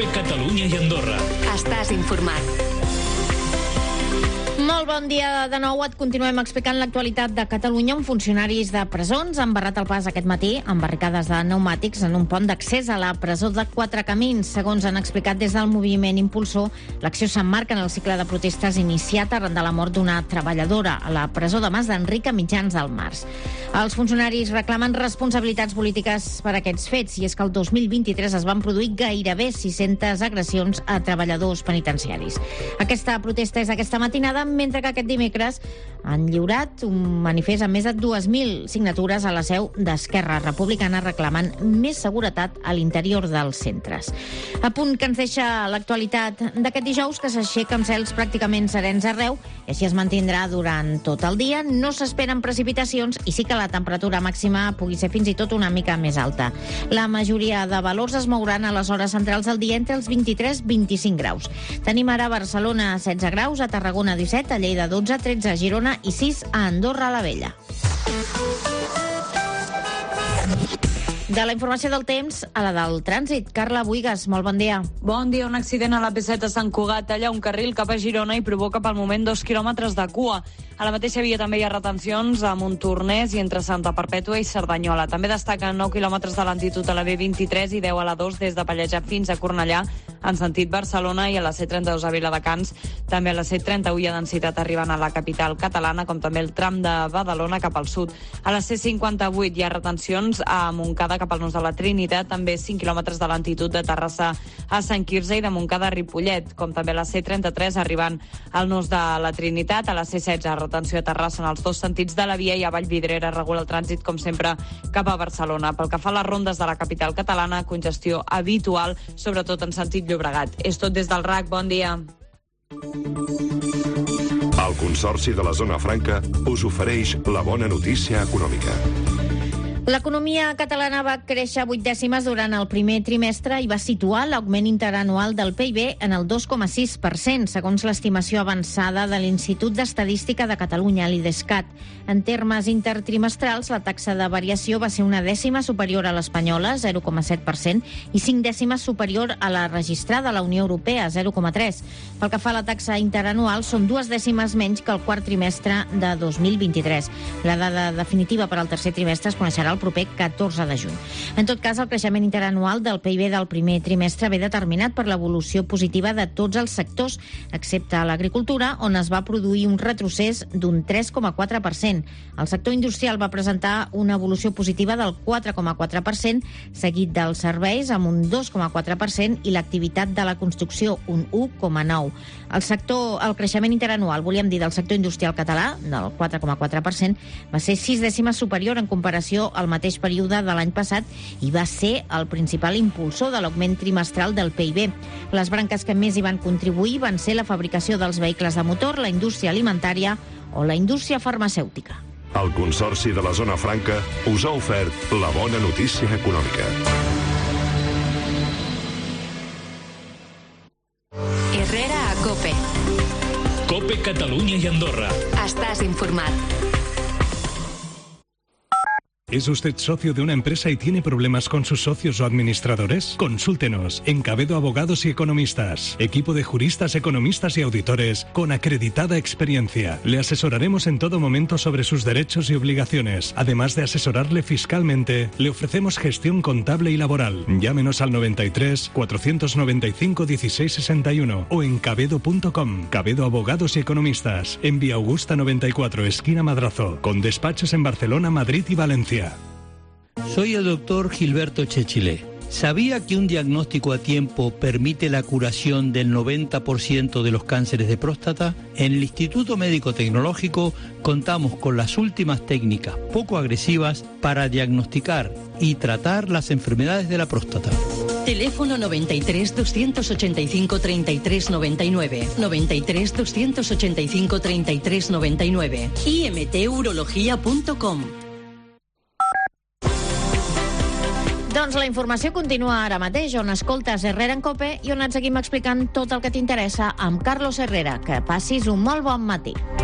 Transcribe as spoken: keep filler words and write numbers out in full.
Catalunya i Andorra. Estàs informat. Molt bon dia de nou. Et continuem explicant l'actualitat de Catalunya. Un funcionaris de presons han barrat el pas aquest matí amb barricades de pneumàtics en un pont d'accés a la presó de Quatre Camins. Segons han explicat des del moviment impulsor, l'acció s'emmarca en el cicle de protestes iniciat arran de la mort d'una treballadora a la presó de Mas d'Enric a mitjans del març. Els funcionaris reclamen responsabilitats polítiques per aquests fets, i és que el dos mil vint-i-tres es van produir gairebé sis-centes agressions a treballadors penitenciaris. Aquesta protesta és aquesta matinada, mentre que aquest dimecres han lliurat un manifest amb més de dues mil signatures a la seu d'Esquerra Republicana reclamant més seguretat a l'interior dels centres. A punt que ens deixa l'actualitat d'aquest dijous, que s'aixeca amb cels pràcticament serens arreu, i així es mantindrà durant tot el dia. No s'esperen precipitacions i sí que la temperatura màxima pugui ser fins i tot una mica més alta. La majoria de valors es mouran a les hores centrals del dia entre els vint-i-tres i vint-i-cinc graus. Tenim ara a Barcelona setze graus, a Tarragona disset, a Lleida dotze, tretze a Girona i sis a Andorra la Vella. De la informació del temps a la del trànsit. Carla Buigas, molt bon dia. Bon dia. Un accident a l'A P set a Sant Cugat talla un carril cap a Girona i provoca pel moment dos quilòmetres de cua. A la mateixa via també hi ha retencions a Montornès i entre Santa Perpètua i Cerdanyola. També destaquen nou quilòmetres de lentitud a la B vint-i-tres i deu a la dos des de Pallejà fins a Cornellà en sentit Barcelona, i a la C trenta-dos a Viladecans. També a la C trenta-u hi ha densitat arribant a la capital catalana, com també el tram de Badalona cap al sud. A la C cinquanta-vuit hi ha retencions a Montcada cap al nus de la Trinitat, també cinc quilòmetres de lentitud de Terrassa a Sant Quirze i de Montcada a Ripollet, com també a la C trenta-tres arribant al nus de la Trinitat. A la C setze retenció a Terrassa en els dos sentits de la via, i a Vallvidrera regula el trànsit com sempre cap a Barcelona. Pel que fa a les rondes de la capital catalana, congestió habitual, sobretot en sentit Llobregat. És tot des del R A C. Bon dia. El Consorci de la Zona Franca us ofereix la bona notícia econòmica. L'economia catalana va créixer vuit dècimes durant el primer trimestre i va situar l'augment interanual del P I B en el dos coma sis per cent, segons l'estimació avançada de l'Institut d'Estadística de Catalunya, l'IDESCAT. En termes intertrimestrals, la taxa de variació va ser una dècima superior a l'espanyola, zero coma set per cent, i cinc dècimes superior a la registrada a la Unió Europea, zero coma tres. Pel que fa a la taxa interanual, són dues dècimes menys que el quart trimestre de dos mil vint-i-tres. La dada definitiva per al tercer trimestre es coneixerà el proper catorze de juny. En tot cas, el creixement interanual del P I B del primer trimestre ve determinat per l'evolució positiva de tots els sectors, excepte l'agricultura, on es va produir un retrocés d'un tres coma quatre per cent. El sector industrial va presentar una evolució positiva del quatre coma quatre per cent, seguit dels serveis amb un dos coma quatre per cent i l'activitat de la construcció un u coma nou. El sector, el creixement interanual, volíem dir, del sector industrial català, del quatre coma quatre per cent, va ser sis dècimes superior en comparació al mateix període de l'any passat i va ser el principal impulsor de l'augment trimestral del P I B. Les branques que més hi van contribuir van ser la fabricació dels vehicles de motor, la indústria alimentària o la indústria farmacèutica. El Consorci de la Zona Franca us ha ofert la bona notícia econòmica. Herrera a COPE. COPE Catalunya i Andorra. Estàs informat. ¿Es usted socio de una empresa y tiene problemas con sus socios o administradores? Consúltenos en Cabedo Abogados y Economistas. Equipo de juristas, economistas y auditores con acreditada experiencia. Le asesoraremos en todo momento sobre sus derechos y obligaciones. Además de asesorarle fiscalmente, le ofrecemos gestión contable y laboral. Llámenos al noventa y tres, cuatrocientos noventa y cinco, dieciséis sesenta y uno o en cabedo punto com. Cabedo Abogados y Economistas. En Vía Augusta noventa y cuatro, esquina Madrazo. Con despachos en Barcelona, Madrid y Valencia. Soy el doctor Gilberto Chechilé. ¿Sabía que un diagnóstico a tiempo permite la curación del noventa por ciento de los cánceres de próstata? En el Instituto Médico Tecnológico contamos con las últimas técnicas poco agresivas para diagnosticar y tratar las enfermedades de la próstata. Teléfono noventa y tres, doscientos ochenta y cinco, treinta y tres noventa y nueve. noventa y tres, doscientos ochenta y cinco, treinta y tres noventa y nueve. i m t urología punto com. Doncs la informació continua ara mateix, on escoltes Herrera en COPE i on et seguim explicant tot el que t'interessa amb Carlos Herrera. Que passis un molt bon matí.